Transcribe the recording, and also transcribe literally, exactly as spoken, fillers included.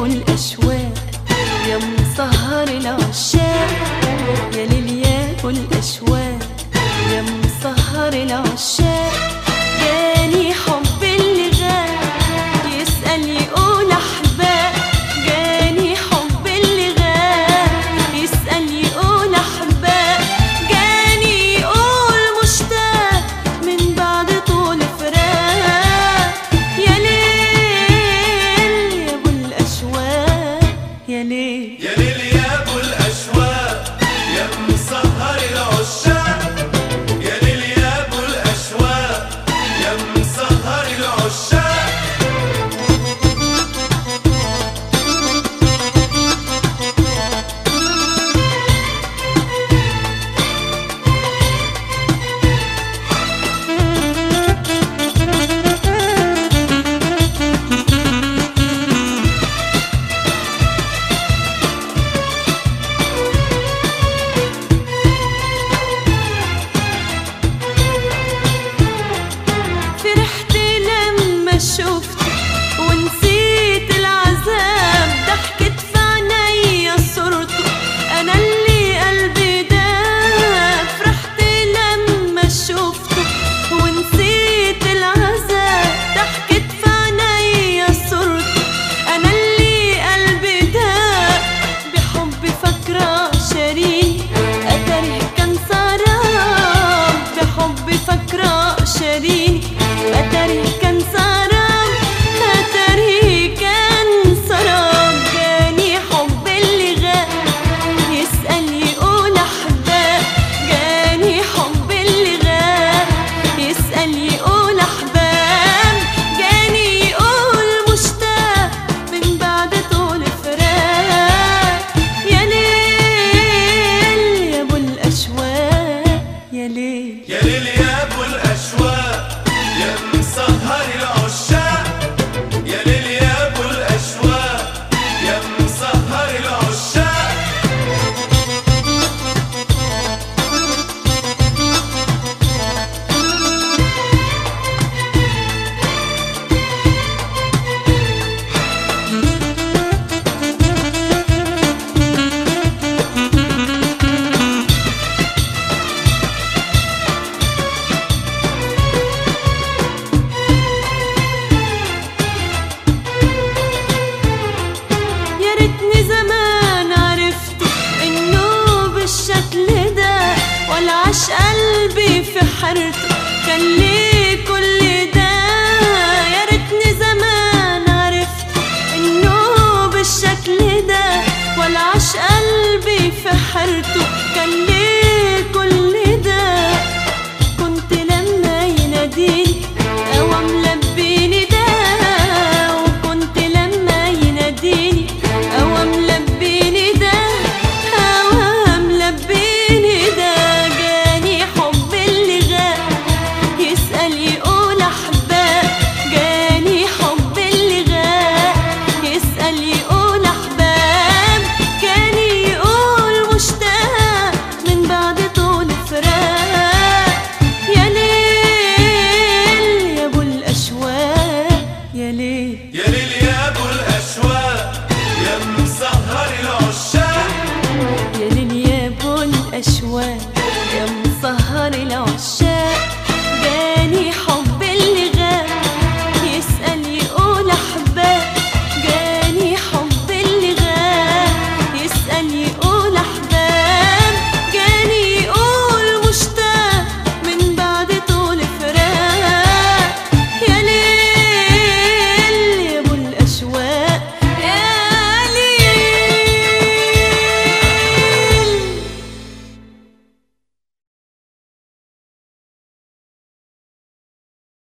الأشواق يا مسهر العشاق، يا ليل يا ابو الأشواق يا مسهر العشاق. جاني حب اللي غاب يسأل يقول أحباب، جاني حب اللي غاب يسأل يقول أحباب، جاني يقول مشتاق من بعد طول فراق. يا ليل يا ابو الأشواق يا ليل يا ليل يا ابو الاشواق يا مسهر العشاق، يا ليل يا ابو الاشواق يا مسهر العشاق. شفت ونسيت العذاب، ضحكت في عينيا صورته انا اللي قلبي داب. فرحت لما شفته ونسيت العذاب، ضحكت في عينيا صورته انا اللي قلبي داب. بحبي فاكره شريك اتاري كان سراب، بحبي فاكره شريك اتاري كان سراب، يا ليل يا ابو الاشواق يا مسهر العشاق، يا ليل يا ابو الاشواق يا مسهر العشاق. عاش قلبي في حيرته كان ليه كل ده، يا ريتني زمان عرفت انه بالشكل ده، ولا عاش قلبي في حيرته كان ليه